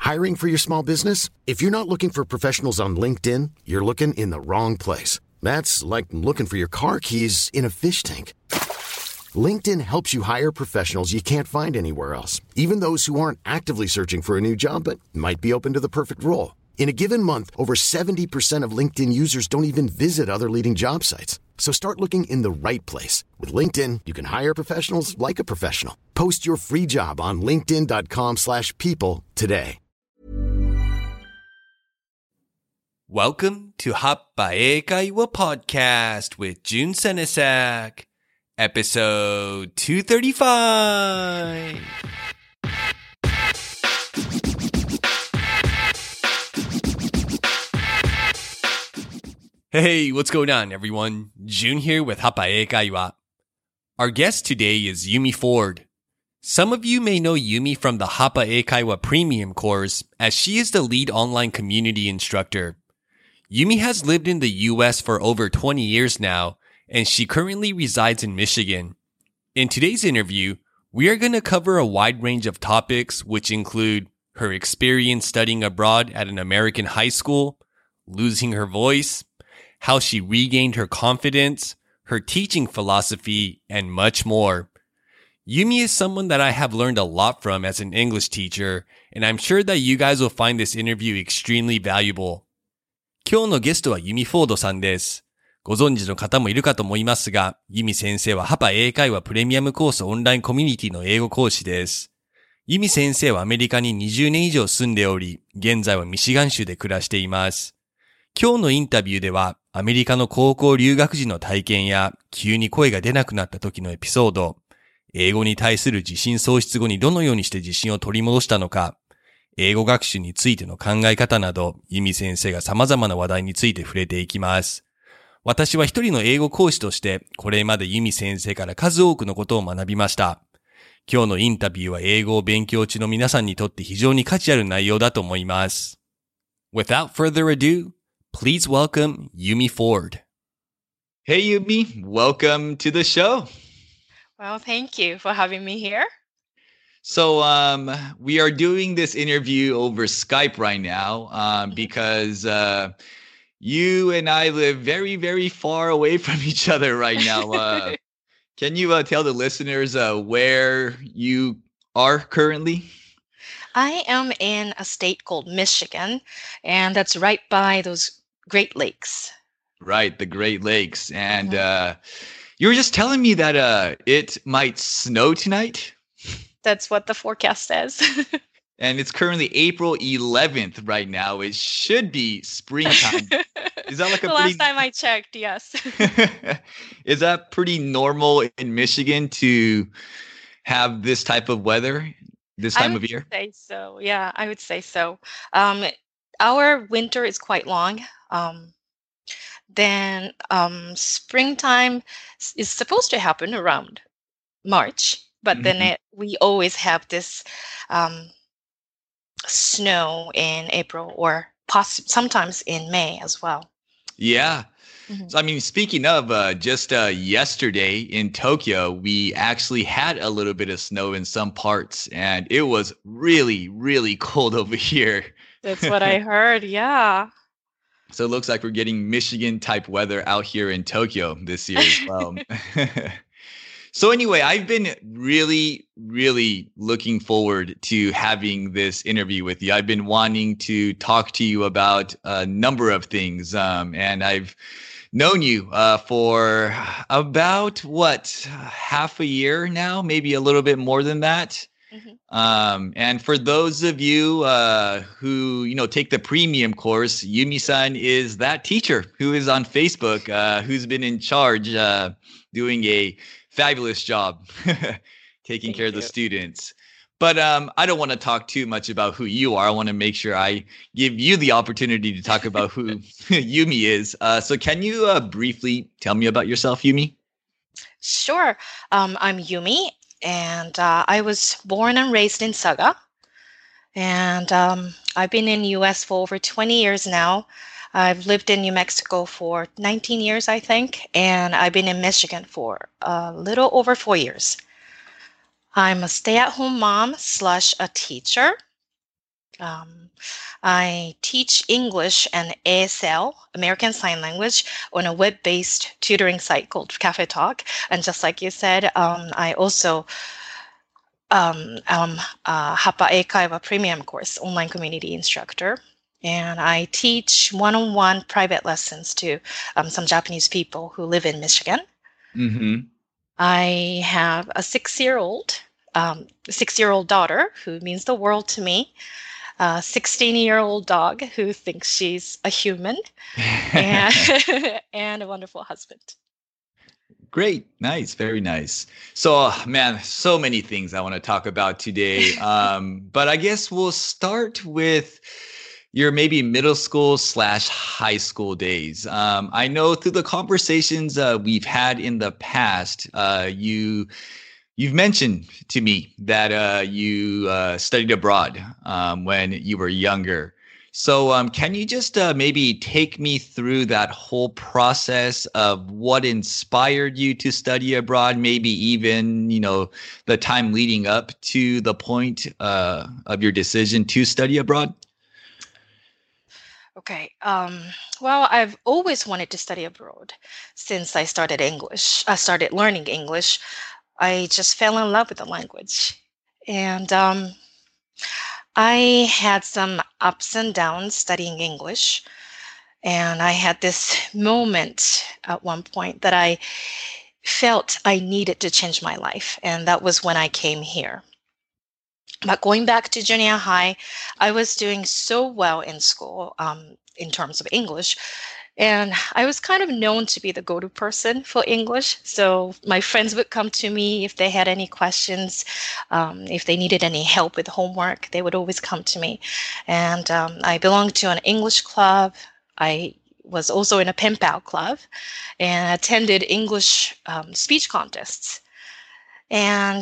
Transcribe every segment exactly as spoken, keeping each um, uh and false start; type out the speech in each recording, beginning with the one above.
Hiring for your small business? If you're not looking for professionals on LinkedIn, you're looking in the wrong place. That's like looking for your car keys in a fish tank. LinkedIn helps you hire professionals you can't find anywhere else, even those who aren't actively searching for a new job but might be open to the perfect role. In a given month, over seventy percent of LinkedIn users don't even visit other leading job sites. So start looking in the right place. With LinkedIn, you can hire professionals like a professional. Post your free job on linkedin.com slash people today. Welcome to Happa Eikaiwa Podcast with Jun Senesak, episode two thirty-five. Hey, what's going on, everyone? Jun here with Happa Eikaiwa. Our guest today is Yumi Ford. Some of you may know Yumi from the Happa Eikaiwa Premium course, as she is the lead online community instructor. Yumi has lived in the U S for over twenty years now, and she currently resides in Michigan. In today's interview, we are going to cover a wide range of topics, which include her experience studying abroad at an American high school, losing her voice, how she regained her confidence, her teaching philosophy, and much more. Yumi is someone that I have learned a lot from as an English teacher, and I'm sure that you guys will find this interview extremely valuable. 今日のゲストはユミフォードさんです。ご存知の方もいるかと思いますが、ユミ先生はハパ英会話プレミアムコースオンラインコミュニティの英語講師です。ユミ先生はアメリカににじゅうねん以上住んでおり、現在はミシガン州で暮らしています。今日のインタビューでは、アメリカの高校留学時の体験や、急に声が出なくなった時のエピソード、英語に対する自信喪失後にどのようにして自信を取り戻したのか、英語学習についての考え方など、ユミ先生が様々な話題について触れていきます。私は一人の英語講師として、これまでユミ先生から数多くのことを学びました。今日のインタビューは英語を勉強中の皆さんにとって非常に価値ある内容だと思います。Without further ado, please welcome Yumi Ford. Hey Yumi, welcome to the show. Well, thank you for having me here. So um, we are doing this interview over Skype right now um, because uh, you and I live very, very far away from each other right now. Uh, can you uh, tell the listeners uh, where you are currently? I am in a state called Michigan, and that's right by those Great Lakes. Right, the Great Lakes. And mm-hmm. uh, you were just telling me that uh, it might snow tonight. That's what the forecast says. And it's currently April eleventh right now. It should be springtime. Is that like a the pretty... last time I checked, yes. Is that pretty normal in Michigan to have this type of weather this time of year? I would say so. Yeah, I would say so. Um, our winter is quite long. Um, then um, springtime is supposed to happen around March. But then it, we always have this um, snow in April or poss- sometimes in May as well. Yeah. Mm-hmm. So, I mean, speaking of uh, just uh, yesterday in Tokyo, we actually had a little bit of snow in some parts, and it was really, really cold over here. That's what I heard. Yeah. So it looks like we're getting Michigan type weather out here in Tokyo this year as well. So anyway, I've been really, really looking forward to having this interview with you. I've been wanting to talk to you about a number of things. Um, and I've known you uh, for about, what, half a year now, maybe a little bit more than that. Mm-hmm. Um, and for those of you uh, who, you know, take the premium course, Yumi-san is that teacher who is on Facebook, uh, who's been in charge uh, doing a fabulous job taking Thank care you. of the students. But um, I don't want to talk too much about who you are. I want to make sure I give you the opportunity to talk about who Yumi is. Uh, so can you uh, briefly tell me about yourself, Yumi? Sure. Um, I'm Yumi, and uh, I was born and raised in Saga. And um, I've been in the U S for over twenty years now. I've lived in New Mexico for nineteen years, I think, and I've been in Michigan for a little over four years. I'm a stay-at-home mom slash a teacher. Um, I teach English and A S L, American Sign Language, on a web-based tutoring site called Cafe Talk. And just like you said, um, I also um, am a Hapa Eikaiwa Premium course, online community instructor. And I teach one-on-one private lessons to um, some Japanese people who live in Michigan. Mm-hmm. I have a six-year-old, um, six-year-old daughter who means the world to me, a sixteen-year-old dog who thinks she's a human, and, and a wonderful husband. Great. Nice. Very nice. So, uh, man, so many things I want to talk about today. Um, but I guess we'll start with your maybe middle school slash high school days. Um, I know through the conversations uh, we've had in the past, uh, you you've mentioned to me that uh, you uh, studied abroad um, when you were younger. So um, can you just uh, maybe take me through that whole process of what inspired you to study abroad, maybe even, you know, the time leading up to the point uh, of your decision to study abroad? Okay. Um, well, I've always wanted to study abroad since I started English. I started learning English. I just fell in love with the language. And um, I had some ups and downs studying English. And I had this moment at one point that I felt I needed to change my life. And that was when I came here. But going back to junior high, I was doing so well in school um, in terms of English. And I was kind of known to be the go-to person for English. So my friends would come to me if they had any questions, um, if they needed any help with homework, they would always come to me. And um, I belonged to an English club. I was also in a pen pal club and attended English um, speech contests. And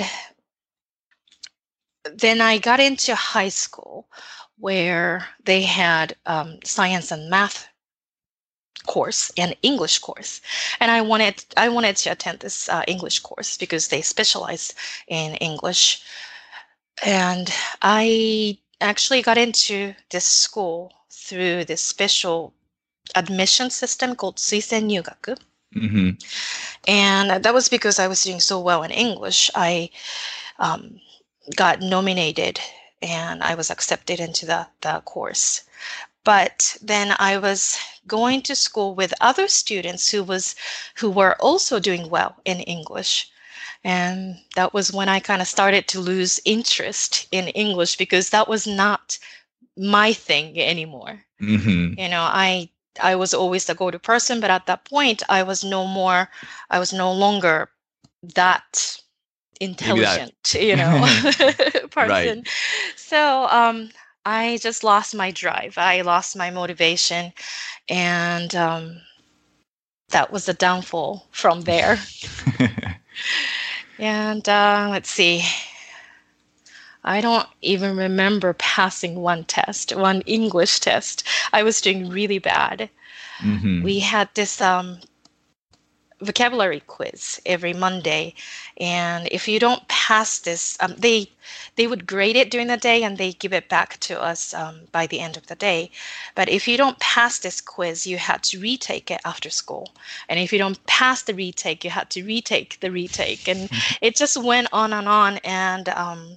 then I got into high school where they had um, science and math course and English course. And I wanted I wanted to attend this uh, English course because they specialize in English. And I actually got into this school through this special admission system called Suisen Nyugaku. Mm-hmm. And that was because I was doing so well in English. I um, got nominated and I was accepted into the, the course. But then I was going to school with other students who was who were also doing well in English. And that was when I kind of started to lose interest in English because that was not my thing anymore. Mm-hmm. You know, I I was always the go-to person, but at that point I was no more I was no longer that intelligent, that. you know, person. Right. So um, I just lost my drive. I lost my motivation, and um, that was the downfall from there. And uh, let's see. I don't even remember passing one test, one English test. I was doing really bad. Mm-hmm. We had this um, vocabulary quiz every Monday, and if you don't pass this, um, they they would grade it during the day and they give it back to us um, by the end of the day. But if you don't pass this quiz, you had to retake it after school, and if you don't pass the retake, you had to retake the retake, and it just went on and on. And um,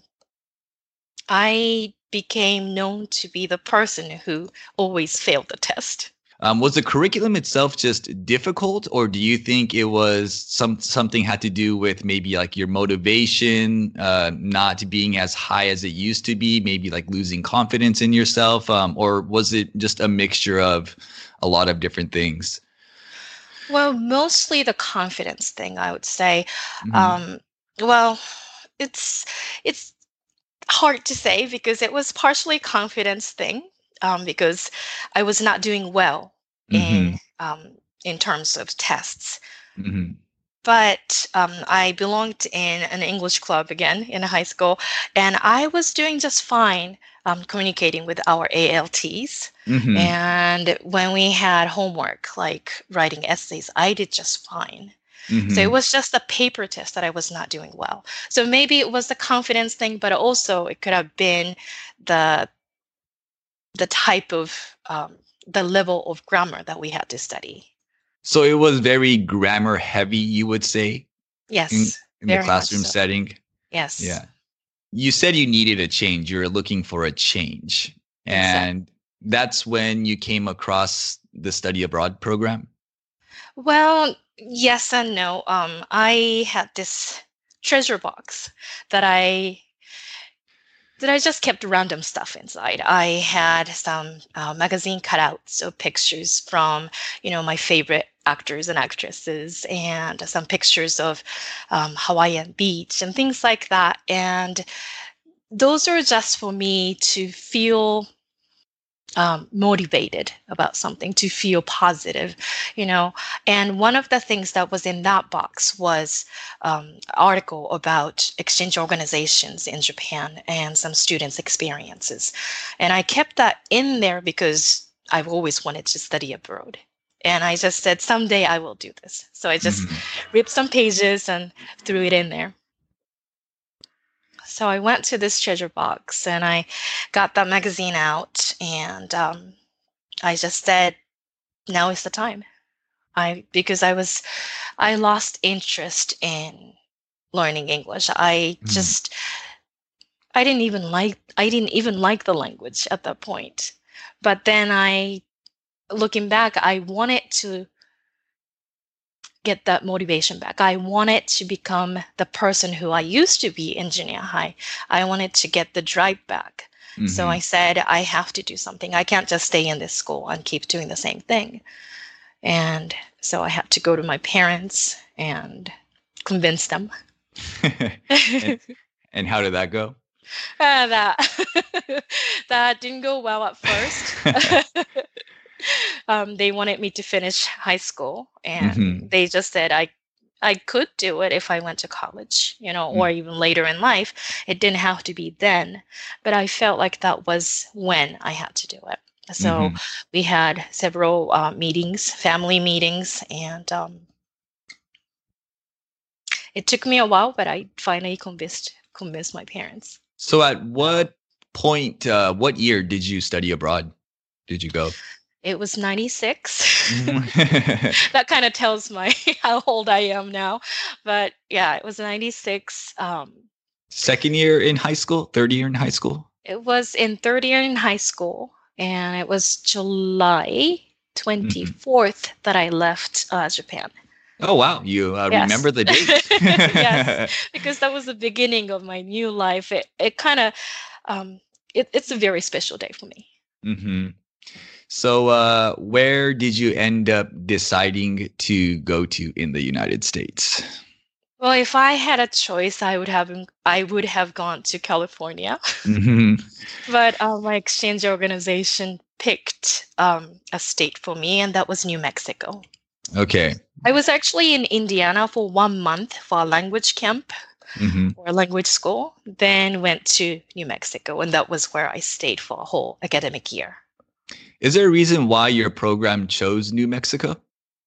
I became known to be the person who always failed the test. Um, was the curriculum itself just difficult, or do you think it was some something had to do with maybe like your motivation uh, not being as high as it used to be, maybe like losing confidence in yourself, um, or was it just a mixture of a lot of different things? Well, mostly the confidence thing, I would say. Mm-hmm. Um, well, it's it's hard to say because it was partially a confidence thing. Um, because I was not doing well in mm-hmm. um, in terms of tests. Mm-hmm. But um, I belonged in an English club again in high school, and I was doing just fine um, communicating with our A L Ts. Mm-hmm. And when we had homework, like writing essays, I did just fine. Mm-hmm. So it was just the paper test that I was not doing well. So maybe it was the confidence thing, but also it could have been the the type of um, the level of grammar that we had to study. So it was very grammar heavy, you would say, in, Yes, in the very much classroom so. setting. Yes. Yeah. You said you needed a change. You were looking for a change. Exactly. And that's when you came across the study abroad program. Well, yes and no. Um, I had this treasure box that I that I just kept random stuff inside. I had some uh, magazine cutouts of pictures from, you know, my favorite actors and actresses, and some pictures of um, Hawaiian beach and things like that. And those are just for me to feel um, motivated about something, to feel positive, you know. And one of the things that was in that box was um, an article about exchange organizations in Japan and some students' experiences. And I kept that in there because I've always wanted to study abroad. And I just said, someday I will do this. So I just Mhm. ripped some pages and threw it in there. So I went to this treasure box and I got that magazine out, and um, I just said, now is the time. I because I was I lost interest in learning English. I Mhm. just I didn't even like I didn't even like the language at that point. But then I looking back, I wanted to get that motivation back. I wanted to become the person who I used to be in junior high. I wanted to get the drive back. So I Mhm. said, I have to do something. I can't just stay in this school and keep doing the same thing. And so I had to go to my parents and convince them. and, and how did that go? Uh, that that didn't go well at first. um, they wanted me to finish high school, and Mhm. they just said I I could do it if I went to college, you know, or Mm. even later in life. It didn't have to be then, but I felt like that was when I had to do it. So Mhm. we had several uh, meetings, family meetings, and um, it took me a while, but I finally convinced convinced my parents. So at what point, uh, what year did you study abroad? Did you go? It was ninety-six. Mhm. That kind of tells my how old I am now. But yeah, it was ninety-six. Um, Second year in high school, third year in high school? it was in third year in high school, and it was July Mhm. twenty-fourth that I left uh, Japan. Oh, wow. You uh, Yes. remember the date. Yes, because that was the beginning of my new life. It it kind of um it, it's a very special day for me. hmm So, uh, where did you end up deciding to go to in the United States? Well, if I had a choice, I would have I would have gone to California, hmm but uh, my exchange organization picked um, a state for me, and that was New Mexico. Okay. I was actually in Indiana for one month for a language camp hmm or a language school, then went to New Mexico, and that was where I stayed for a whole academic year. Is there a reason why your program chose New Mexico?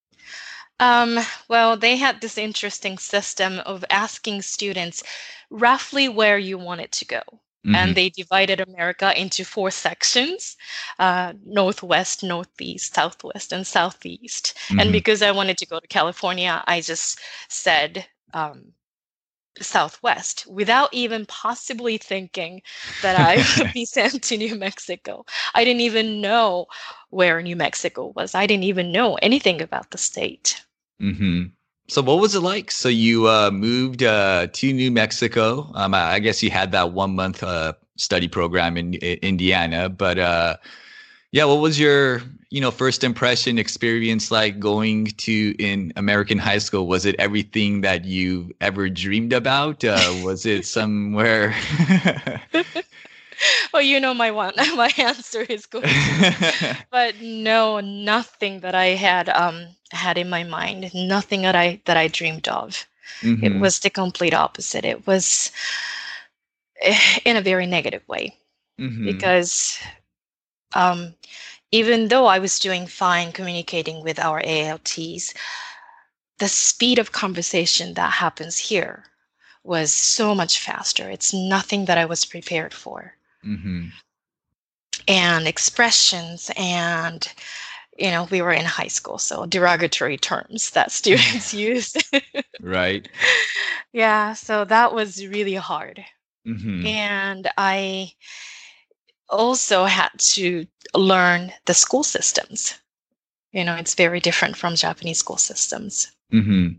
Um, well, they had this interesting system of asking students roughly where you wanted to go. hmm And they divided America into four sections, uh, Northwest, Northeast, Southwest, and Southeast. And hmm because I wanted to go to California, I just said um, Southwest without even possibly thinking that I would be sent to New Mexico. I didn't even know where New Mexico was. I didn't even know anything about the state. hmm So, what was it like? So, you uh, moved uh, to New Mexico. Um, I I guess you had that one month uh, study program in, I Indiana, but uh, yeah, what was your you know first impression experience like going to in American high school? Was it everything that you ever dreamed about? Uh, was it somewhere? Well, you know my one my answer is going to be, but no, nothing that I had um had in my mind, nothing that I that I dreamed of. It hmm was the complete opposite. It was eh, in a very negative way hmm because um even though I was doing fine communicating with our A L Ts, the speed of conversation that happens here was so much faster. It's nothing that I was prepared for. hmm and expressions, and you know, we were in high school, so derogatory terms that students used. Right. Yeah, so that was really hard. Mm-hmm. And I also had to learn the school systems. You know, it's very different from Japanese school systems. Mm-hmm.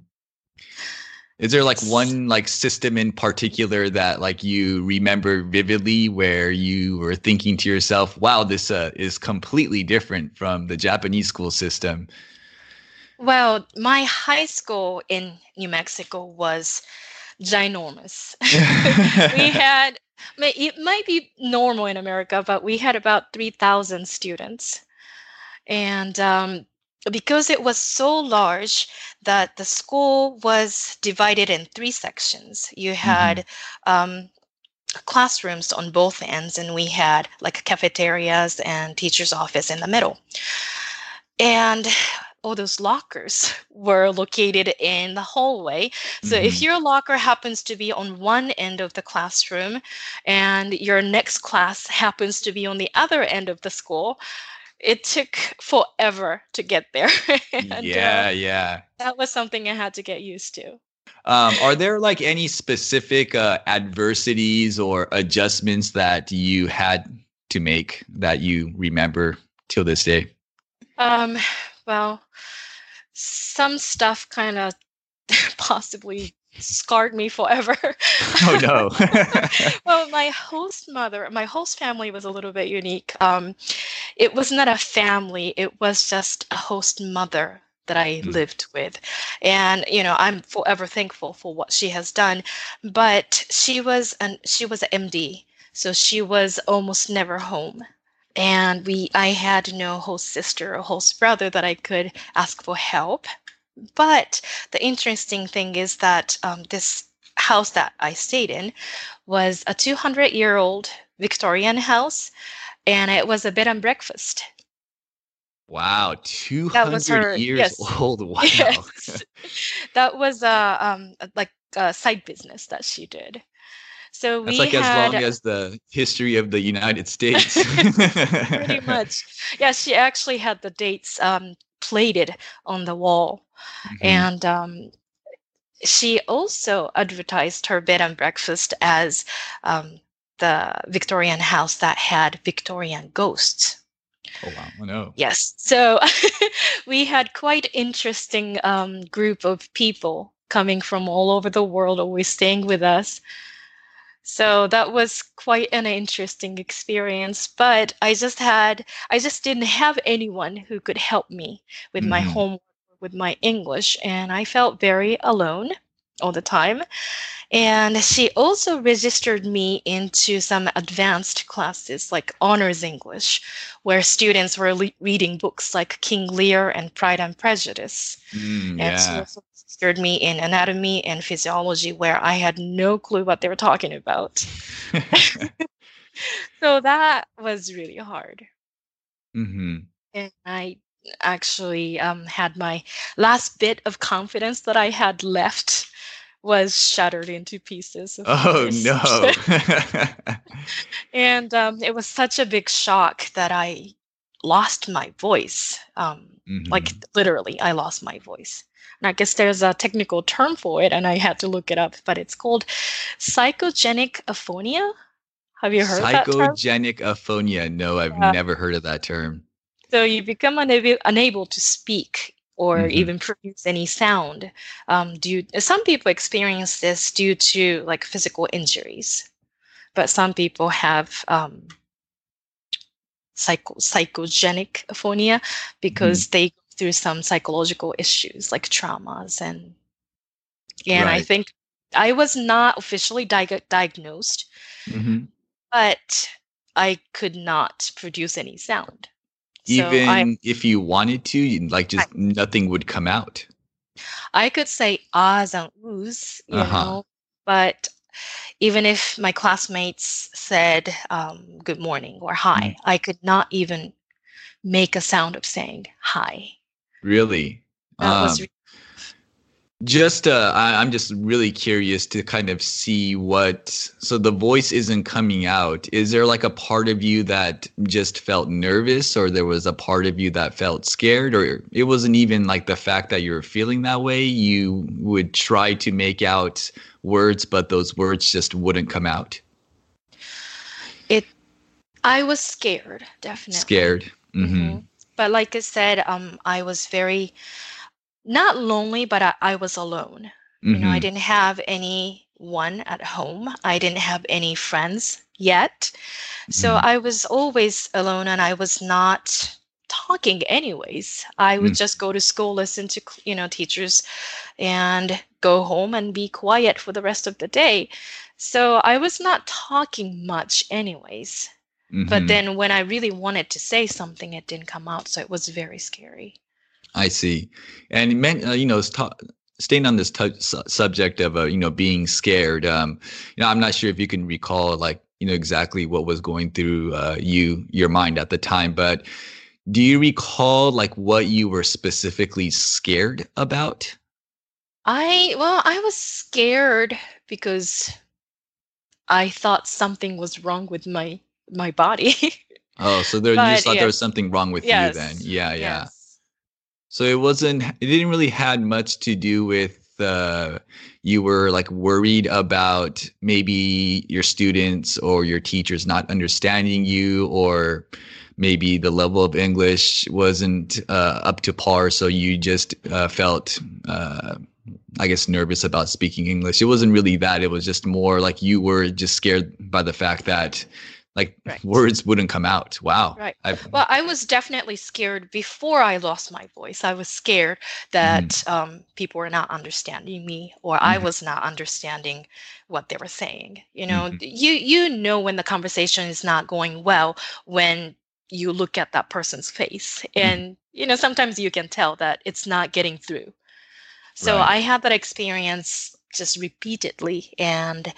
Is there like one like system in particular that like you remember vividly where you were thinking to yourself, wow, this uh, is completely different from the Japanese school system? Well, my high school in New Mexico was ginormous. We had, may- it might be normal in America, but we had about three thousand students. And um, because it was so large that the school was divided in three sections, you had um, classrooms on both ends, and we had like cafeterias and teacher's office in the middle. And all those lockers were located in the hallway. So if Mhm. your locker happens to be on one end of the classroom and your next class happens to be on the other end of the school, it took forever to get there. And uh, Yeah, yeah. that was something I had to get used to. Um, are there like any specific uh, adversities or adjustments that you had to make that you remember till this day? Um, well, some stuff kind of possibly scarred me forever. Oh no. Well, my host mother, my host family was a little bit unique. Um, it was not a family, it was just a host mother that I Mm. lived with. And, you know, I'm forever thankful for what she has done. But she was an she was an M D, so she was almost never home. And we I had no host sister or host brother that I could ask for help. But the interesting thing is that um, this house that I stayed in was a two hundred year old Victorian house, and it was a bed and breakfast. Wow, That was two hundred her, years yes, old. Wow. yes. That was a um a- like a side business that she did. So That's we like as long had as the history of the United States. pretty much, yeah, she actually had the dates um plated on the wall. Mhm. And um she also advertised her bed and breakfast as um, the Victorian house that had Victorian ghosts. Oh wow. Oh no. Yes, so we had quite interesting um, group of people coming from all over the world, always staying with us. So that was quite an interesting experience. But I just had, I just didn't have anyone who could help me with my Mhm. homework, with my English, and I felt very alone all the time. And she also registered me into some advanced classes like honors English, where students were le- reading books like King Lear and Pride and Prejudice. Mm, And she yeah. also registered me in anatomy and physiology, where I had no clue what they were talking about. So that was really hard. Mhm. And I actually um, had my last bit of confidence that I had left was shattered into pieces, of Oh course. no. And um, it was such a big shock that I lost my voice. Um, like Mhm. literally, I lost my voice. And I guess there's a technical term for it, and I had to look it up, but it's called psychogenic aphonia. Have you heard that term? Psychogenic aphonia. No, I've Yeah. never heard of that term. So you become unable, unable to speak or Mhm. even produce any sound. Um, due, some people experience this due to like physical injuries, but some people have um, psycho, psychogenic aphonia Mhm. because they go through some psychological issues like traumas. And and I Right. think I was not officially diag- diagnosed, Mhm. but I could not produce any sound. So I Even if you wanted to, you like I, just nothing would come out. I could say ahs and oohs, you Uh-huh. know, but even if my classmates said um, good morning or Mm. hi, I could not even make a sound of saying hi. Really? That was Um, re- Just, uh, I, I'm just really curious to kind of see what. So the voice isn't coming out. Is there like a part of you that just felt nervous, or there was a part of you that felt scared, or it wasn't even like the fact that you were feeling that way? You would try to make out words, but those words just wouldn't come out. It. I was scared, definitely. Scared. Mm-hmm. Mm-hmm. But like I said, um, I was very. Not lonely, but I, I was alone. Mm-hmm. You know, I didn't have anyone at home. I didn't have any friends yet. So mm-hmm. I was always alone, and I was not talking anyways. I would mm-hmm. just go to school, listen to, you know, teachers, and go home and be quiet for the rest of the day. So I was not talking much anyways. Mm-hmm. But then when I really wanted to say something, it didn't come out. So it was very scary. I see. And, men, uh, you know, ta- staying on this t- su- subject of, uh, you know, being scared, um, you know, I'm not sure if you can recall, like, you know, exactly what was going through uh, you, your mind at the time, but do you recall, like, what you were specifically scared about? I, well, I was scared because I thought something was wrong with my, my body. Oh, so there, you just thought yes. there was something wrong with yes. you then. Yeah, yeah. Yes. So it wasn't, it didn't really had much to do with, uh, you were like worried about maybe your students or your teachers not understanding you, or maybe the level of English wasn't uh, up to par. So you just uh, felt, uh, I guess, nervous about speaking English. It wasn't really that. It was just more like you were just scared by the fact that like right. words wouldn't come out. Wow. Right. I've, well, I was definitely scared before I lost my voice. I was scared that mm-hmm. um, people were not understanding me, or mm-hmm. I was not understanding what they were saying. You know, mm-hmm. you you know when the conversation is not going well when you look at that person's face, and mm-hmm. you know sometimes you can tell that it's not getting through. So right. I had that experience just repeatedly, and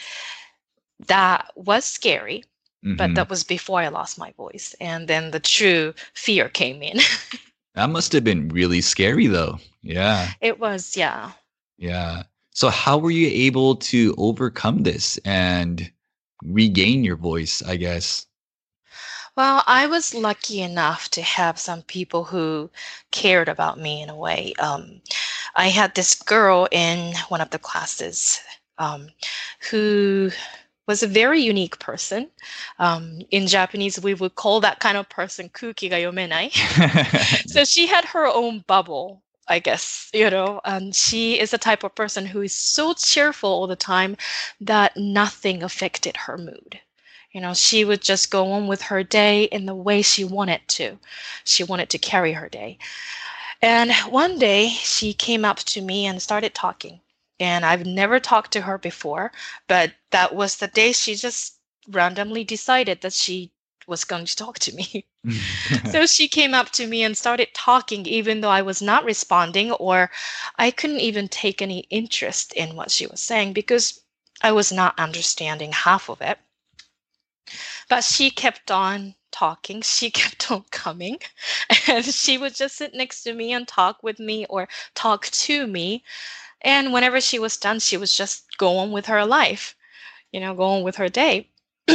that was scary. Mm-hmm. But that was before I lost my voice. And then the true fear came in. That must have been really scary, though. Yeah. It was, yeah. Yeah. So how were you able to overcome this and regain your voice, I guess? Well, I was lucky enough to have some people who cared about me in a way. Um, I had this girl in one of the classes um, who... was a very unique person. Um, in Japanese, we would call that kind of person kuki ga yomenai. So she had her own bubble, I guess, you know, and she is the type of person who is so cheerful all the time that nothing affected her mood. You know, she would just go on with her day in the way she wanted to. She wanted to carry her day. And one day she came up to me and started talking. And I've never talked to her before, but that was the day she just randomly decided that she was going to talk to me. So she came up to me and started talking, even though I was not responding, or I couldn't even take any interest in what she was saying because I was not understanding half of it. But she kept on talking. She kept on coming, and she would just sit next to me and talk with me or talk to me. And whenever she was done, she was just go on with her life, you know, go on with her day.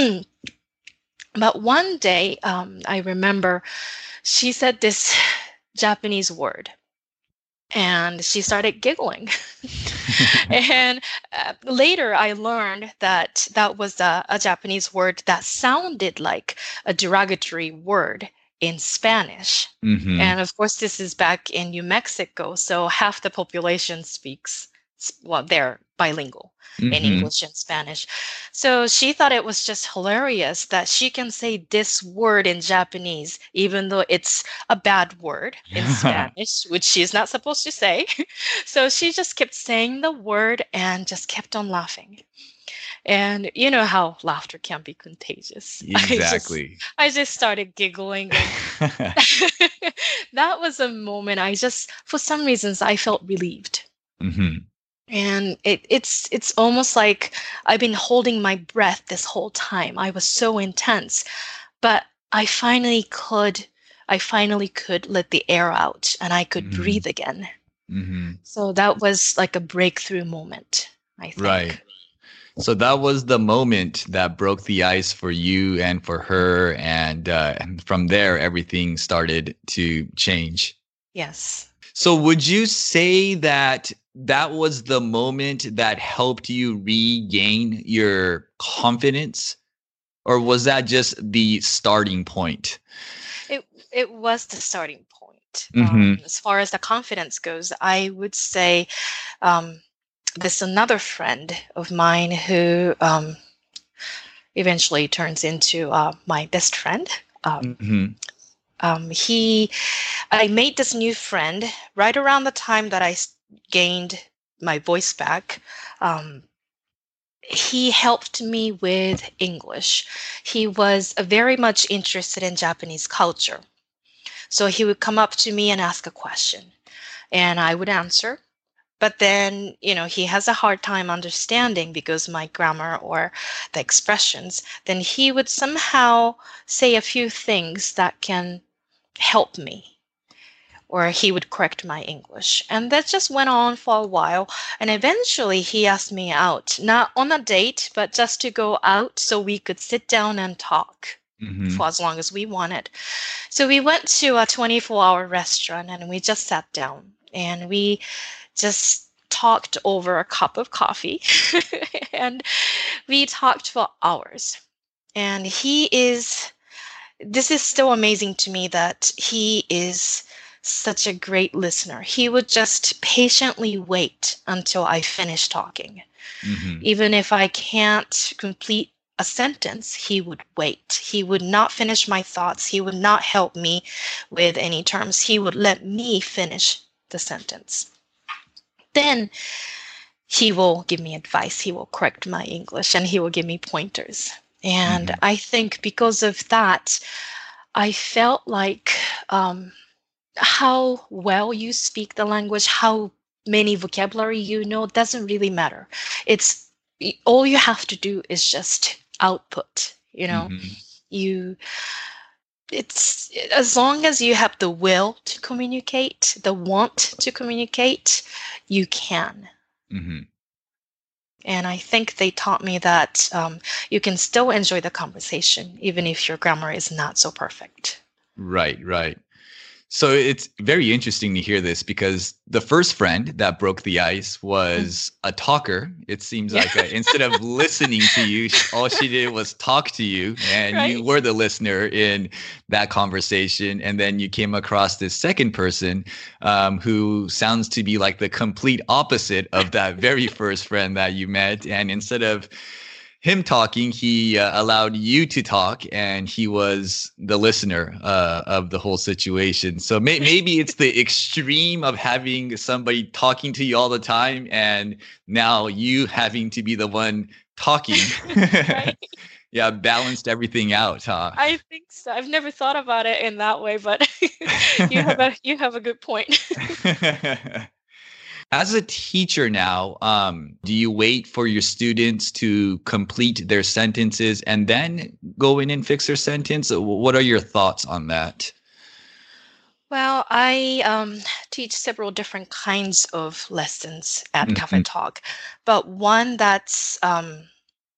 But one day, um, I remember she said this Japanese word, and she started giggling. And uh, later I learned that that was a, a Japanese word that sounded like a derogatory word in Spanish. Mm-hmm. And of course, this is back in New Mexico. So half the population speaks, well, they're bilingual mm-hmm. in English and Spanish. So she thought it was just hilarious that she can say this word in Japanese, even though it's a bad word in Spanish, which she's not supposed to say. So she just kept saying the word and just kept on laughing. And you know how laughter can be contagious. Exactly. I just, I just started giggling. And that was a moment I just, for some reasons, I felt relieved. Mm-hmm. And it, it's it's almost like I've been holding my breath this whole time. I was so intense, but I finally could. I finally could let the air out, and I could mm-hmm. breathe again. Mm-hmm. So that was like a breakthrough moment, I think. Right. So that was the moment that broke the ice for you and for her. And, uh, and from there, everything started to change. Yes. So would you say that that was the moment that helped you regain your confidence? Or was that just the starting point? It it was the starting point. Mm-hmm. Um, as far as the confidence goes, I would say um, there's another friend of mine who um, eventually turns into uh, my best friend. Um, Mm-hmm. um, he, I made this new friend right around the time that I s- gained my voice back. Um, he helped me with English. He was uh, very much interested in Japanese culture. So he would come up to me and ask a question, and I would answer. But then, you know, he has a hard time understanding because my grammar or the expressions. Then he would somehow say a few things that can help me, or he would correct my English. And that just went on for a while. And eventually he asked me out, not on a date, but just to go out so we could sit down and talk Mm-hmm. for as long as we wanted. So we went to a twenty-four hour restaurant and we just sat down and we just talked over a cup of coffee and we talked for hours. And he is, this is still amazing to me that he is such a great listener. He would just patiently wait until I finish talking. Mm-hmm. Even if I can't complete a sentence, he would wait. He would not finish my thoughts. He would not help me with any terms. He would let me finish the sentence. Then he will give me advice. He will correct my English and he will give me pointers. And Mm-hmm. I think because of that, I felt like um, how well you speak the language, how many vocabulary you know, doesn't really matter. It's all you have to do is just output, you know. Mm-hmm. You it's as long as you have the will to communicate, the want to communicate, you can. Mm-hmm. And I think they taught me that um, you can still enjoy the conversation, even if your grammar is not so perfect. Right, right. So it's very interesting to hear this because the first friend that broke the ice was a talker. It seems Yeah. like uh instead of listening to you, sh- all she did was talk to you, and you Right. were the listener in that conversation. And then you came across this second person um, who sounds to be like the complete opposite of that very first friend that you met. And instead of him talking, he uh, allowed you to talk, and he was the listener uh, of the whole situation. So may- maybe it's the extreme of having somebody talking to you all the time, and now you having to be the one talking. Right. Yeah, balanced everything out, huh? I think so. I've never thought about it in that way, but you have a you have a good point. As a teacher now, um, do you wait for your students to complete their sentences and then go in and fix their sentence? Wh- What are your thoughts on that? Well, I um, teach several different kinds of lessons at Cafe Mhm. Talk, but one that's um,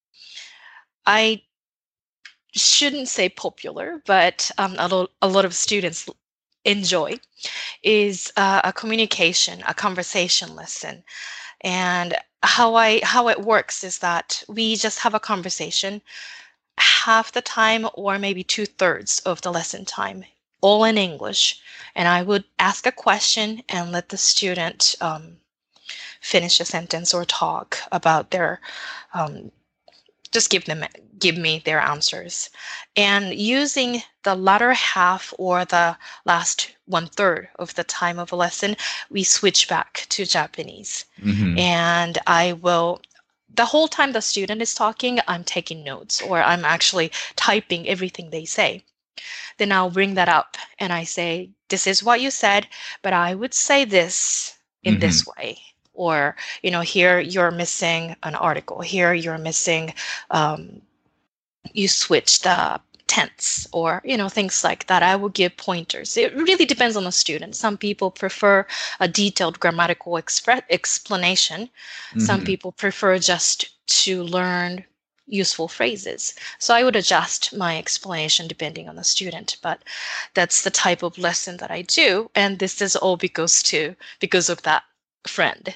I shouldn't say popular, but um, a, lo- a lot of students enjoy is uh, a communication, a conversation lesson. And how I how it works is that we just have a conversation half the time or maybe two thirds of the lesson time, all in English. And I would ask a question and let the student um, finish a sentence or talk about their um, just give them give me their answers. And using the latter half or the last one third of the time of a lesson, we switch back to Japanese. Mhm. And I will the whole time the student is talking, I'm taking notes or I'm actually typing everything they say. Then I'll bring that up and I say, this is what you said, but I would say this in Mhm. this way. Or, you know, here you're missing an article. Here you're missing, um, you switch the tense or, you know, things like that. I will give pointers. It really depends on the student. Some people prefer a detailed grammatical expre- explanation. Some Hmm. people prefer just to learn useful phrases. So I would adjust my explanation depending on the student, but that's the type of lesson that I do. And this is all because to because of that friend.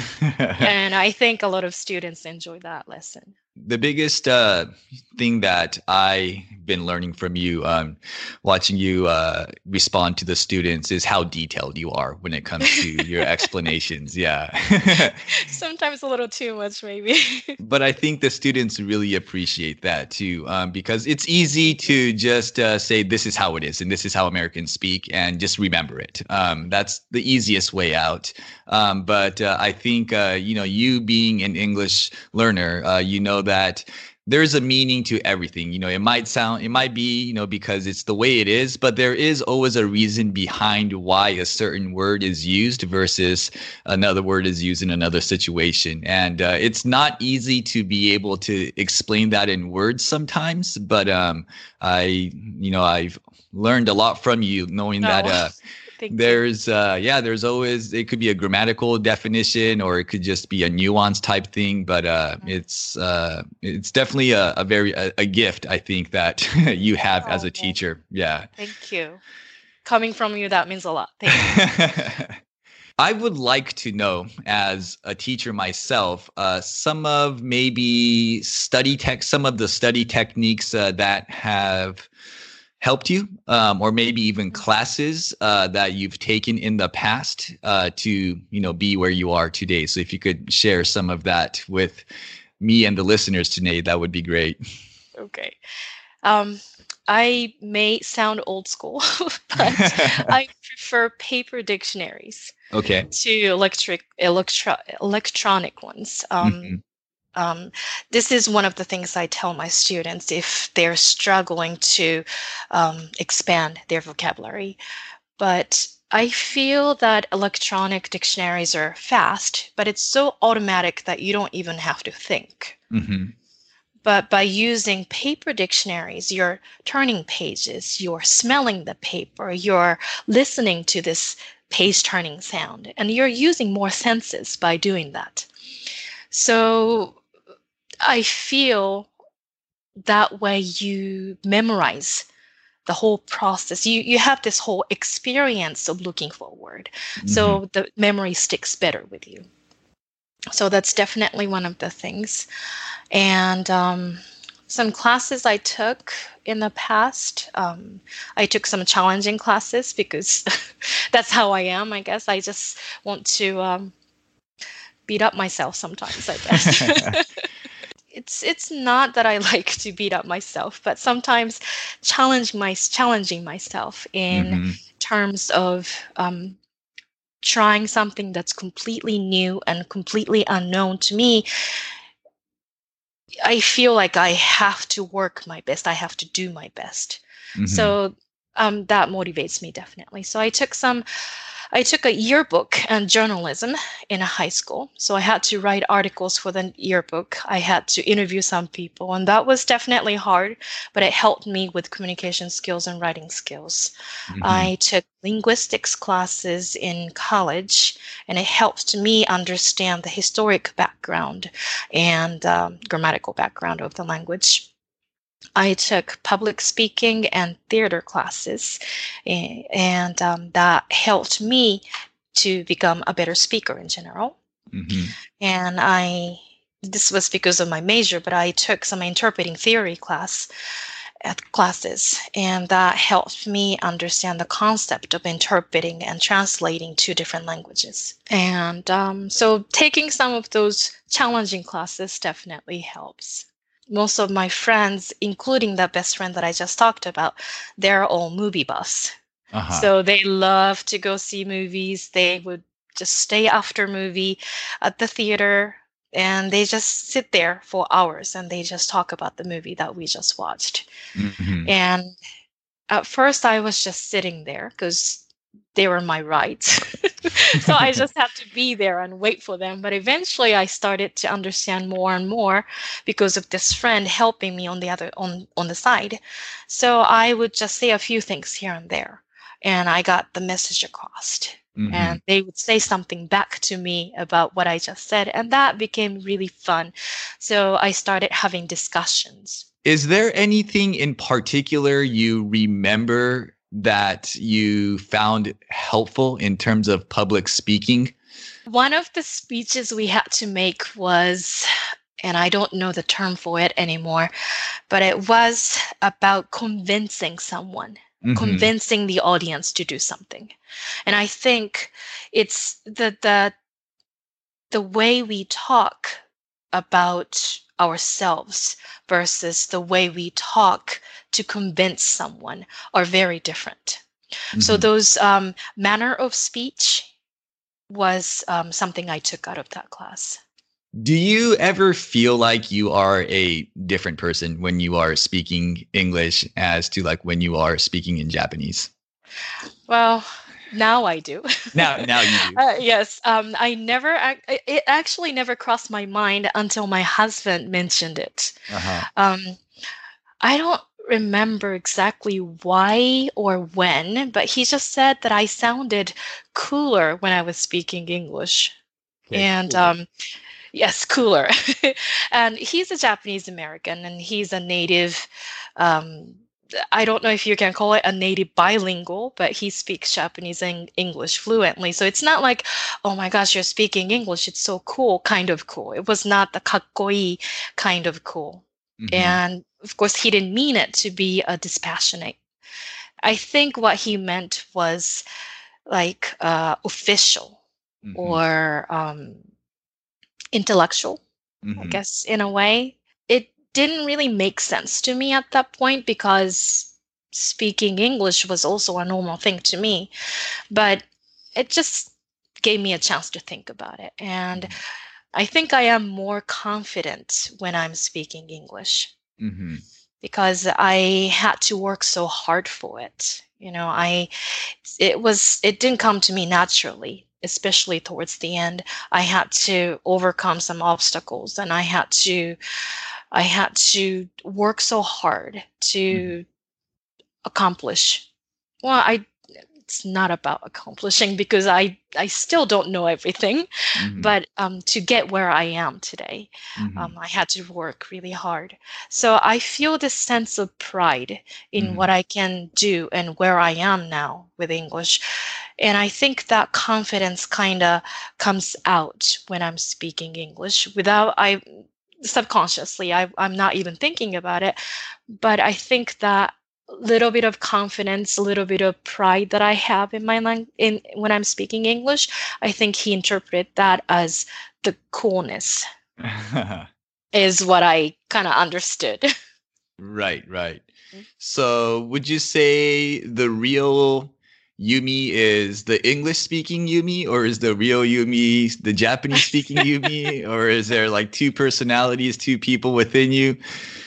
And I think a lot of students enjoy that lesson. The biggest uh, thing that I've been learning from you, um, watching you uh, respond to the students, is how detailed you are when it comes to your explanations. Yeah. Sometimes a little too much, maybe. But I think the students really appreciate that too, um, because it's easy to just uh, say this is how it is and this is how Americans speak and just remember it. Um, that's the easiest way out. Um, but uh, I think uh, you know, you being an English learner, uh, you know that there's a meaning to everything. You know, it might sound, it might be, you know, because it's the way it is, but there is always a reason behind why a certain word is used versus another word is used in another situation. And uh, it's not easy to be able to explain that in words sometimes, but um, I, you know, I've learned a lot from you knowing No. that uh, Thank you. there's uh yeah there's always, it could be a grammatical definition or it could just be a nuance type thing, but uh it's uh it's definitely a, a very a, a gift, I think, that you have as Oh, a teacher. Yeah. thank you. Coming from you, that means a lot. Thank you. I would like to know, as a teacher myself, uh, some of maybe study tech, some of the study techniques uh, that have helped you, um, or maybe even classes uh, that you've taken in the past uh, to, you know, be where you are today. So if you could share some of that with me and the listeners today, that would be great. Okay. Um, I may sound old school, but I prefer paper dictionaries Okay. to electric electro, electronic ones. Um, Mhm. Um, this is one of the things I tell my students if they're struggling to um, expand their vocabulary. But I feel that electronic dictionaries are fast, but it's so automatic that you don't even have to think. Mhm. But by using paper dictionaries, you're turning pages, you're smelling the paper, you're listening to this page turning sound, and you're using more senses by doing that. So I feel that way you memorize the whole process. You you have this whole experience of looking forward. Mhm. So the memory sticks better with you. So that's definitely one of the things. And um, some classes I took in the past, um, I took some challenging classes because that's how I am, I guess. I just want to um, beat up myself sometimes, I guess. It's it's not that I like to beat up myself, but sometimes challenge my challenging myself in Mhm. terms of um, trying something that's completely new and completely unknown to me. I feel like I have to work my best. I have to do my best. Mhm. So um, that motivates me definitely. So I took some I took a yearbook and journalism in a high school. So I had to write articles for the yearbook. I had to interview some people, and that was definitely hard, but it helped me with communication skills and writing skills. Mhm. I took linguistics classes in college, and it helped me understand the historic background and um, grammatical background of the language. I took public speaking and theater classes, a- and um, that helped me to become a better speaker in general. Mhm. And I, this was because of my major, but I took some interpreting theory class at classes, and that helped me understand the concept of interpreting and translating two different languages. And um, so taking some of those challenging classes definitely helps. Most of my friends, including the best friend that I just talked about, they're all movie buffs. Uh-huh. So they love to go see movies. They would just stay after movie at the theater and they just sit there for hours and they just talk about the movie that we just watched. Mhm. And at first I was just sitting there because they were my rides. So I just had to be there and wait for them. But eventually I started to understand more and more because of this friend helping me on the other on, on the side. So I would just say a few things here and there, and I got the message across. Mm-hmm. And they would say something back to me about what I just said, and that became really fun. So I started having discussions. Is there anything in particular you remember that you found helpful in terms of public speaking? One of the speeches we had to make was, and I don't know the term for it anymore, but it was about convincing someone, mm-hmm. convincing the audience to do something. And I think it's the the the way we talk about ourselves versus the way we talk to convince someone are very different. Mm-hmm. So those um, manner of speech was um, something I took out of that class. Do you ever feel like you are a different person when you are speaking English as to like when you are speaking in Japanese? Well, now I do. Now, now you do. Uh, yes. Um, I never, it actually never crossed my mind until my husband mentioned it. Uh-huh. Um, I don't remember exactly why or when, but he just said that I sounded cooler when I was speaking English. Okay, and cool. um, yes, cooler. And he's a Japanese American, and he's a native. Um, I don't know if you can call it a native bilingual, but he speaks Japanese and English fluently. So it's not like, oh my gosh, you're speaking English. It's so cool, kind of cool. It was not the kakkoi kind of cool. Mm-hmm. And of course, he didn't mean it to be a dispassionate. I think what he meant was like uh, official mm-hmm. or um, intellectual, mm-hmm. I guess, in a way. It didn't really make sense to me at that point because speaking English was also a normal thing to me. But it just gave me a chance to think about it. And mm-hmm. I think I am more confident when I'm speaking English mm-hmm. because I had to work so hard for it. You know, I, it was, it didn't come to me naturally, especially towards the end. I had to overcome some obstacles, and I had to, I had to work so hard to mm-hmm. accomplish. Well, I, it's not about accomplishing because I, I still don't know everything, mm-hmm. but um, to get where I am today, mm-hmm. um, I had to work really hard. So I feel this sense of pride in mm-hmm. what I can do and where I am now with English. And I think that confidence kind of comes out when I'm speaking English without, I subconsciously, I, I'm not even thinking about it, but I think that little bit of confidence, a little bit of pride that I have in my language, in when I'm speaking English, I think he interpreted that as the coolness is what I kind of understood. Right, right. So would you say the real Yumi is the English-speaking Yumi, or is the real Yumi the Japanese-speaking Yumi, or is there like two personalities, two people within you?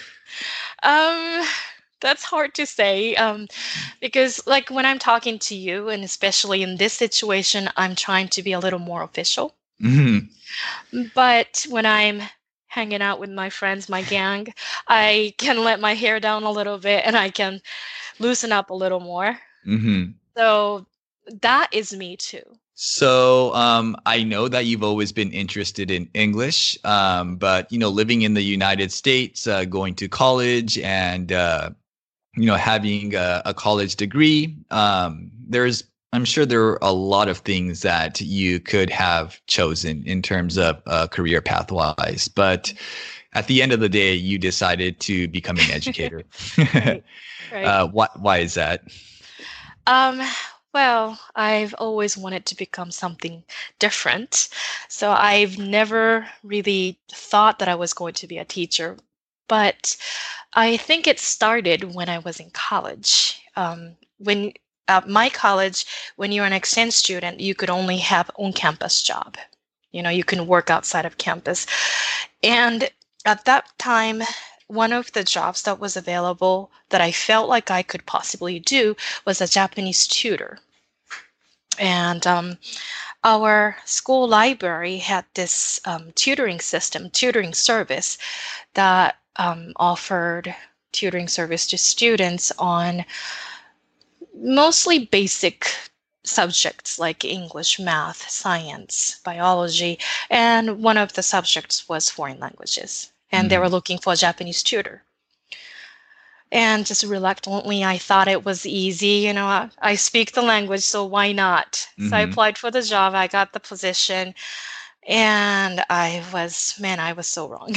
Um... That's hard to say um, because like when I'm talking to you, and especially in this situation, I'm trying to be a little more official. Mm-hmm. But when I'm hanging out with my friends, my gang, I can let my hair down a little bit and I can loosen up a little more. Mm-hmm. So that is me too. So um, I know that you've always been interested in English, um, but, you know, living in the United States, uh, going to college and uh, you know, having a, a college degree, um, there's, I'm sure there are a lot of things that you could have chosen in terms of uh, career path-wise. But at the end of the day, you decided to become an educator. Right. Right. Uh, why, why is that? Um, well, I've always wanted to become something different. So I've never really thought that I was going to be a teacher. But I think it started when I was in college. Um, when at my college, when you're an exchange student, you could only have on-campus job. You know, you can work outside of campus. And at that time, one of the jobs that was available that I felt like I could possibly do was a Japanese tutor. And um, our school library had this um, tutoring system, tutoring service that um, offered tutoring service to students on mostly basic subjects like English, math, science, biology, and one of the subjects was foreign languages. And mm. they were looking for a Japanese tutor. And just reluctantly, I thought it was easy. You know, I, I speak the language, so why not? Mm-hmm. So I applied for the job. I got the position. And I was, man, I was so wrong.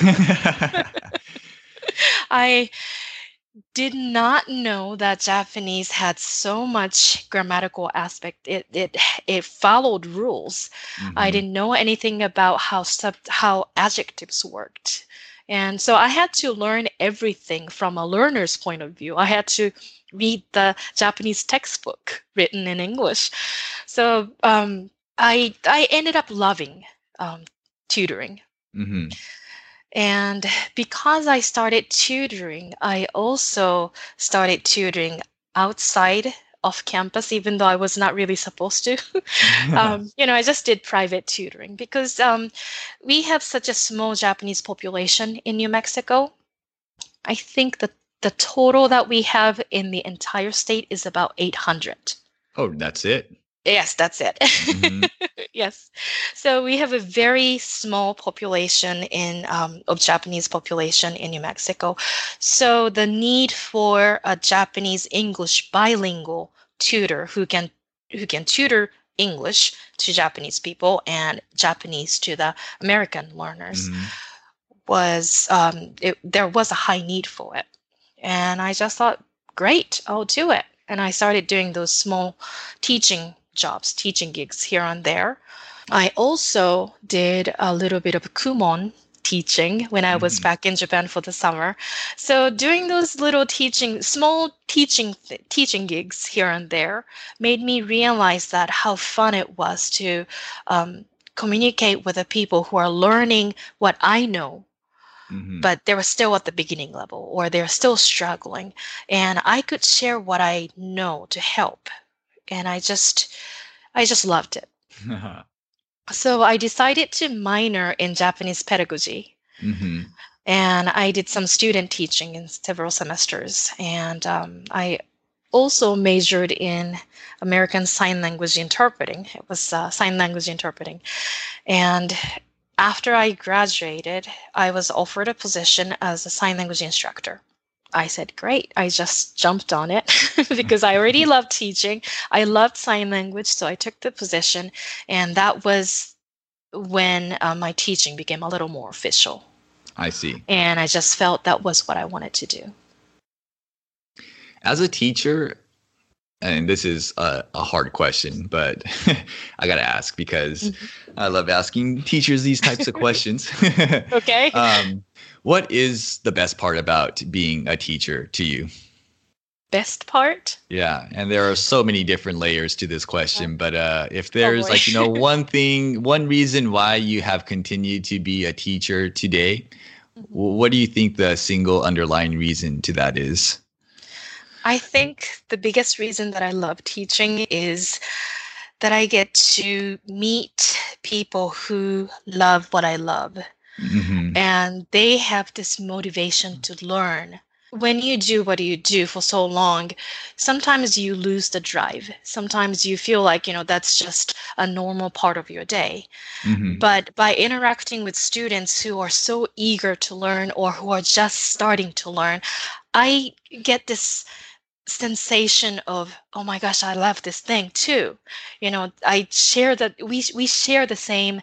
I did not know that Japanese had so much grammatical aspect. It it it followed rules. Mm-hmm. I didn't know anything about how sub, how adjectives worked. And so I had to learn everything from a learner's point of view. I had to read the Japanese textbook written in English. So um, I I ended up loving um, tutoring. Mm-hmm. And because I started tutoring, I also started tutoring outside of campus, even though I was not really supposed to. um, you know, I just did private tutoring because um, we have such a small Japanese population in New Mexico. I think that the total that we have in the entire state is about eight hundred. Oh, that's it? Yes, that's it. Mm-hmm. Yes. So we have a very small population in um, of Japanese population in New Mexico. So the need for a Japanese English bilingual tutor who can who can tutor English to Japanese people and Japanese to the American learners mm-hmm. was um, it, there was a high need for it. And I just thought, great, I'll do it. And I started doing those small teaching jobs, teaching gigs here and there. I also did a little bit of kumon teaching when I was mm-hmm. back in Japan for the summer. So doing those little teaching, small teaching th- teaching gigs here and there made me realize that how fun it was to um, communicate with the people who are learning what I know. Mm-hmm. But they were still at the beginning level, or they're still struggling. And I could share what I know to help. And I just, I just loved it. So I decided to minor in Japanese pedagogy. Mm-hmm. And I did some student teaching in several semesters. And um, I also majored in American Sign Language interpreting. It was uh, sign language interpreting. And after I graduated, I was offered a position as a sign language instructor. I said, great. I just jumped on it because I already loved teaching. I loved sign language, so I took the position. And that was when uh, my teaching became a little more official. I see. And I just felt that was what I wanted to do. As a teacher, and this is a, a hard question, but I got to ask because mm-hmm. I love asking teachers these types of questions. Okay. um, what is the best part about being a teacher to you? Best part? Yeah. And there are so many different layers to this question. Yeah. But uh, if there's oh, like, you know, one thing, one reason why you have continued to be a teacher today, mm-hmm. what do you think the single underlying reason to that is? I think the biggest reason that I love teaching is that I get to meet people who love what I love. Mm-hmm. And they have this motivation to learn. When you do what you do for so long, sometimes you lose the drive. Sometimes you feel like, you know, that's just a normal part of your day. Mm-hmm. But by interacting with students who are so eager to learn or who are just starting to learn, I get this sensation of, oh my gosh, I love this thing too. You know, I share that we we share the same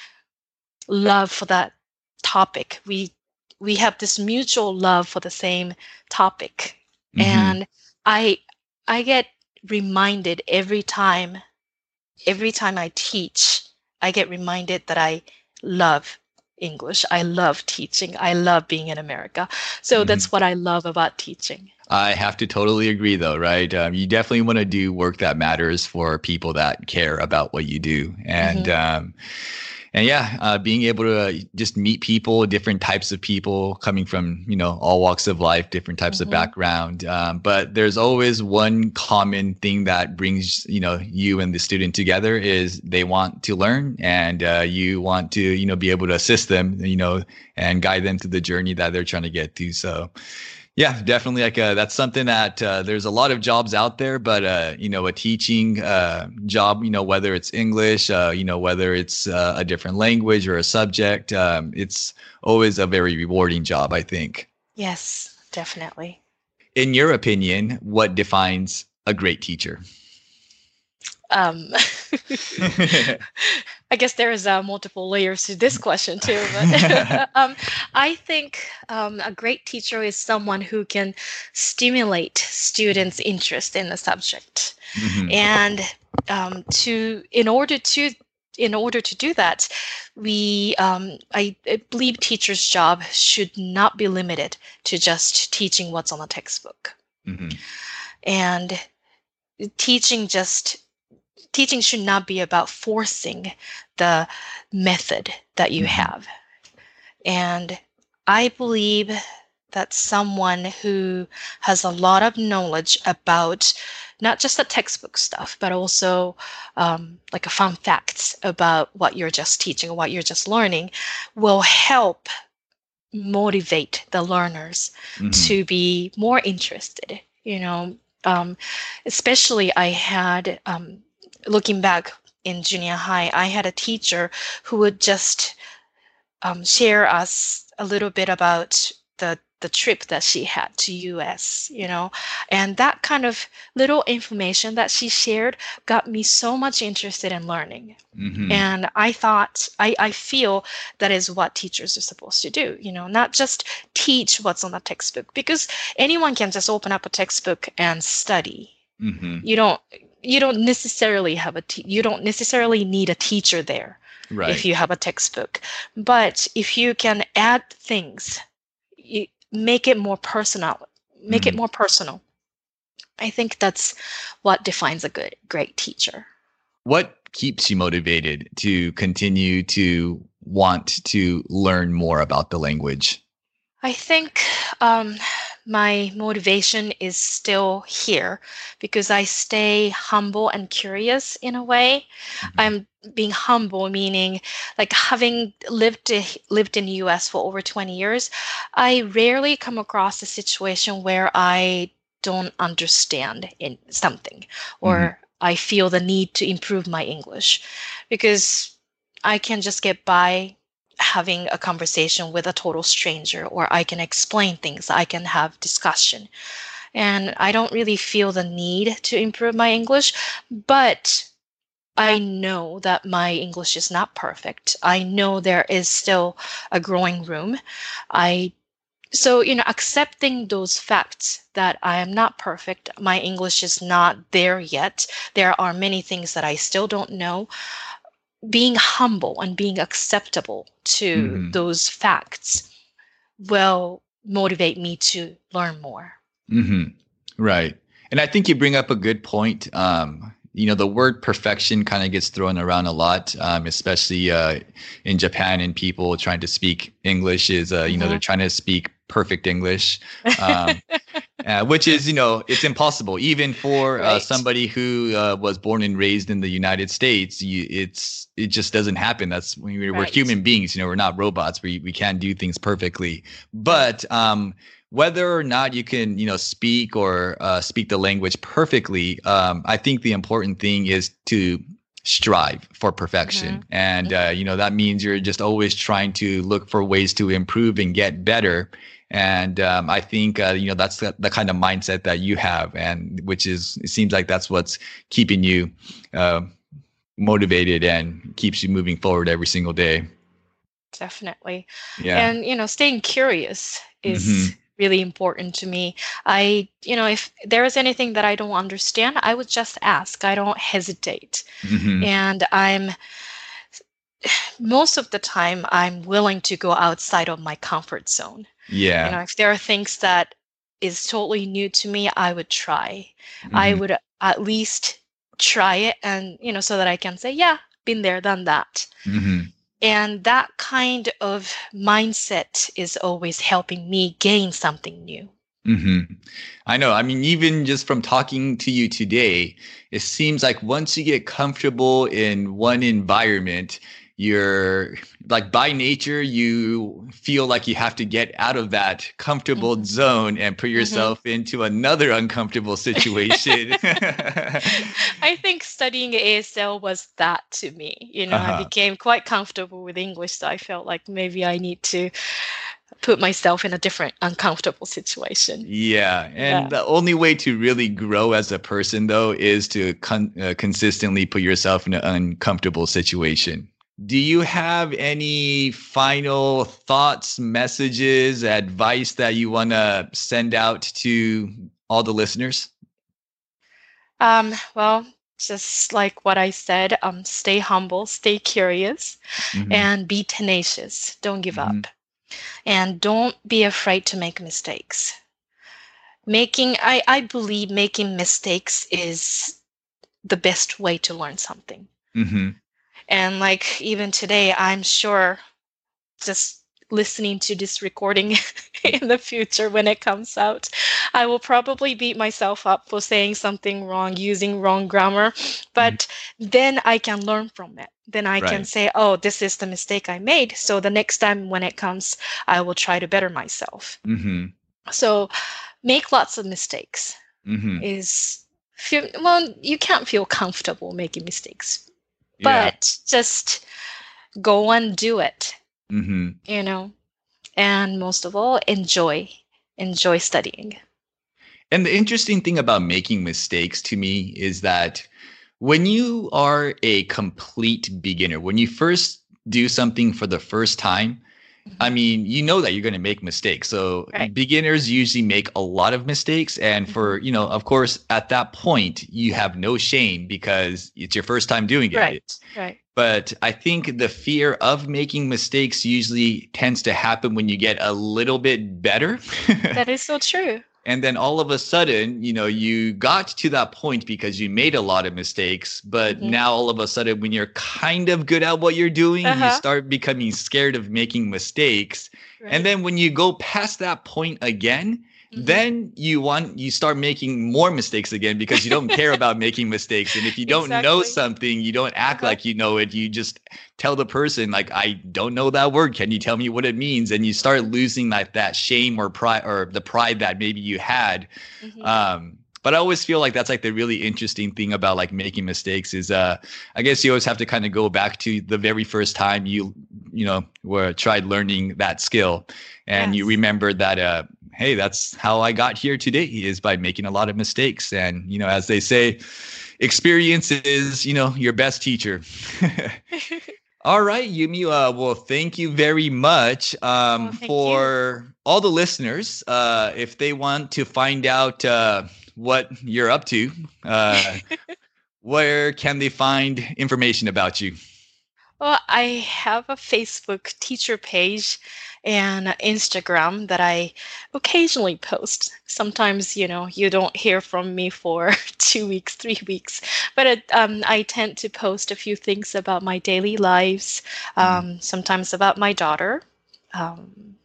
love for that topic. We we have this mutual love for the same topic. Mm-hmm. And I I get reminded every time every time I teach, I get reminded that I love English. I love teaching. I love being in America. So mm-hmm. that's what I love about teaching. I have to totally agree, though, right? Um, you definitely want to do work that matters for people that care about what you do. And mm-hmm. um, and yeah, uh, being able to uh, just meet people, different types of people coming from, you know, all walks of life, different types of Mm-hmm. background. Um, but there's always one common thing that brings, you know, you and the student together is they want to learn, and uh, you want to, you know, be able to assist them, you know, and guide them to the journey that they're trying to get to. So yeah, definitely. Like uh, that's something that uh, there's a lot of jobs out there, but uh, you know, a teaching uh, job, you know, whether it's English, uh, you know, whether it's uh, a different language or a subject, um, it's always a very rewarding job, I think. Yes, definitely. In your opinion, what defines a great teacher? Um, I guess there is uh, multiple layers to this question too. But um, I think um, a great teacher is someone who can stimulate students' interest in the subject, Mhm. and um, to in order to in order to do that, we um, I, I believe teachers' job should not be limited to just teaching what's on the textbook, Mhm. and teaching just teaching should not be about forcing the method that you Mhm. have. And I believe that someone who has a lot of knowledge about not just the textbook stuff, but also um, like a fun facts about what you're just teaching or what you're just learning will help motivate the learners Mhm. to be more interested. You know, um, especially I had, um, looking back in junior high, I had a teacher who would just um, share us a little bit about the the trip that she had to U S, you know, and that kind of little information that she shared got me so much interested in learning. Mhm. And I thought, I, I feel that is what teachers are supposed to do, you know, not just teach what's on the textbook, because anyone can just open up a textbook and study. Mhm. You don't, you don't necessarily have a, te- you don't necessarily need a teacher there Right. if you have a textbook. But if you can add things, you make it more personal, make it Mhm. more personal. I think that's what defines a good, great teacher. What keeps you motivated to continue to want to learn more about the language? I think um, my motivation is still here because I stay humble and curious in a way. Mhm. I'm being humble, meaning like having lived lived in the U S for over twenty years, I rarely come across a situation where I don't understand in something or Mhm. I feel the need to improve my English because I can just get by having a conversation with a total stranger, or I can explain things, I can have discussion. And I don't really feel the need to improve my English, but I know that my English is not perfect. I know there is still a growing room. I so you know accepting those facts that I am not perfect, my English is not there yet. There are many things that I still don't know. Being humble and being acceptable to Mhm. those facts will motivate me to learn more. Mhm. Right. And I think you bring up a good point. Um, you know, the word perfection kind of gets thrown around a lot, um, especially uh, in Japan, and people trying to speak English is, uh, you know, they're Mhm. trying to speak perfect English, um, uh, which is, you know, it's impossible. Even for uh, Right. somebody who uh, was born and raised in the United States, you, it's it just doesn't happen. That's when we're, we're Right. human beings. You know, we're not robots. We we can't do things perfectly. But um, whether or not you can, you know, speak or uh, speak the language perfectly, um, I think the important thing is to strive for perfection. Mhm. And, uh, you know, that means you're just always trying to look for ways to improve and get better. And um, I think, uh, you know, that's the, the kind of mindset that you have, and which is, it seems like that's what's keeping you uh, motivated and keeps you moving forward every single day. Definitely. Yeah. And, you know, staying curious is Mhm. really important to me. I, you know, if there is anything that I don't understand, I would just ask. I don't hesitate. Mhm. And I'm, most of the time, I'm willing to go outside of my comfort zone. You know, Yeah. if there are things that is totally new to me, I would try. I Mhm. would at least try it and, you know, so that I can say, yeah, been there, done that. Mhm. And that kind of mindset is always helping me gain something new. Mm-hmm. I know. I mean, even just from talking to you today, it seems like once you get comfortable in one environment, you're like by nature, you feel like you have to get out of that comfortable mm-hmm. zone and put yourself mm-hmm. into another uncomfortable situation. I think studying A S L was that to me. You know, uh-huh. I became quite comfortable with English, so I felt like maybe I need to put myself in a different uncomfortable situation. Yeah. And yeah. the only way to really grow as a person, though, is to con- uh, consistently put yourself in an uncomfortable situation. Do you have any final thoughts, messages, advice that you want to send out to all the listeners? Um, well, just like what I said, um, stay humble, stay curious, mm-hmm. and be tenacious. Don't give mm-hmm. up. And don't be afraid to make mistakes. Making, I, I believe making mistakes is the best way to learn something. Mm-hmm. And like even today, I'm sure just listening to this recording in the future when it comes out, I will probably beat myself up for saying something wrong, using wrong grammar. But mm-hmm. then I can learn from it. Then I right. can say, oh, this is the mistake I made. So the next time when it comes, I will try to better myself. Mm-hmm. So make lots of mistakes. Mm-hmm. Is feel, well, you can't feel comfortable making mistakes. Yeah. But just go and do it, mm-hmm. you know, and most of all, enjoy, enjoy studying. And the interesting thing about making mistakes to me is that when you are a complete beginner, when you first do something for the first time, mm-hmm. I mean, you know that you're going to make mistakes. So right. beginners usually make a lot of mistakes. And for, you know, of course, at that point, you have no shame because it's your first time doing it. Right, right. But I think the fear of making mistakes usually tends to happen when you get a little bit better. That is so true. And then all of a sudden, you know, you got to that point because you made a lot of mistakes. But mm-hmm. now all of a sudden, when you're kind of good at what you're doing, uh-huh. you start becoming scared of making mistakes. Right. And then when you go past that point again, mm-hmm. then you want you start making more mistakes again because you don't care about making mistakes. And if you don't exactly. know something, you don't act uh-huh. like you know it. You just tell the person, like, I don't know that word. Can you tell me what it means? And you start losing like that shame or pride or the pride that maybe you had. Mm-hmm. Um, but I always feel like that's like the really interesting thing about like making mistakes is, uh, I guess you always have to kind of go back to the very first time you, you know, were tried learning that skill, and yes. you remember that, uh, hey, that's how I got here today is by making a lot of mistakes. And, you know, as they say, experience is, you know, your best teacher. All right, Yumi. Uh, well, thank you very much um, oh, for you. all the listeners. Uh, if they want to find out uh, what you're up to, uh, where can they find information about you? Well, I have a Facebook teacher page and Instagram that I occasionally post. Sometimes, you know, you don't hear from me for two weeks, three weeks, but it, um, I tend to post a few things about my daily lives, um, mm. sometimes about my daughter. Um,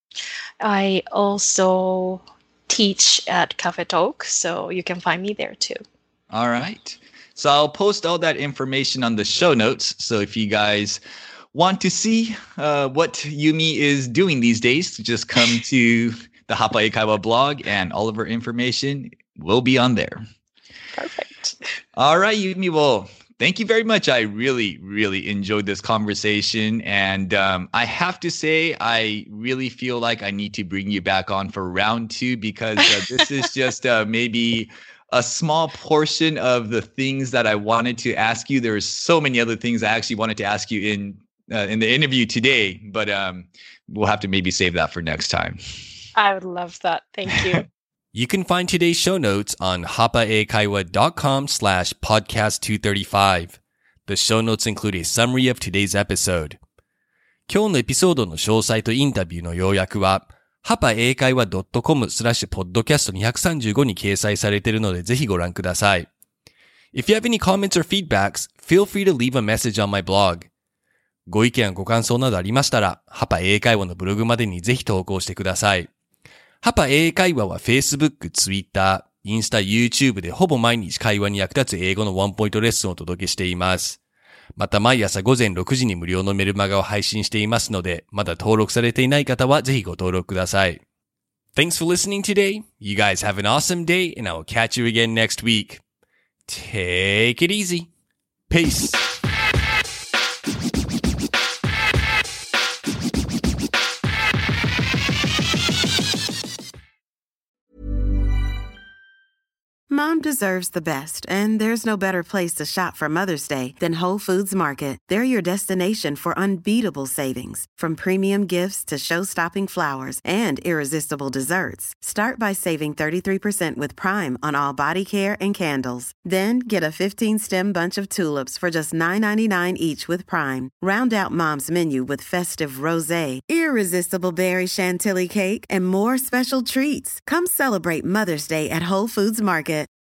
I also teach at Cafe Talk, so you can find me there too. All right. So I'll post all that information on the show notes. So if you guys want to see uh, what Yumi is doing these days, just come to the Hapa Eikaiwa blog and all of her information will be on there. Perfect. All right, Yumi. Well, thank you very much. I really, really enjoyed this conversation. And um, I have to say, I really feel like I need to bring you back on for round two because uh, this is just uh, maybe a small portion of the things that I wanted to ask you. There's so many other things I actually wanted to ask you in uh, in the interview today, but um, we'll have to maybe save that for next time. I would love that. Thank you. You can find today's show notes on hapaeikaiwa.com slash podcast 235. The show notes include a summary of today's episode. 今日のエピソードの詳細とインタビューの要約はハパエイカイワ .com スラッシュポッドキャストにひゃくさんじゅうごに掲載されているのでぜひご覧ください。If you have any comments or feedbacks, feel free to leave a message on my blog. ご意見ご感想などありましたら、ハパ英会話のブログまでにぜひ投稿してください。ハパ英会話は Facebook、Twitter、インスタ、YouTube でほぼ毎日会話に役立つ英語のワンポイントレッスンをお届けしています。また毎朝ごぜんろくじに無料のメルマガを配信していますので、まだ登録されていない方はぜひご登録ください。Thanks for listening today. You guys have an awesome day and I will catch you again next week. Take it easy. Peace. Mom deserves the best, and there's no better place to shop for Mother's Day than Whole Foods Market. They're your destination for unbeatable savings, from premium gifts to show-stopping flowers and irresistible desserts. Start by saving thirty-three percent with Prime on all body care and candles. Then get a fifteen-stem bunch of tulips for just nine ninety-nine each with Prime. Round out Mom's menu with festive rosé, irresistible berry chantilly cake, and more special treats. Come celebrate Mother's Day at Whole Foods Market.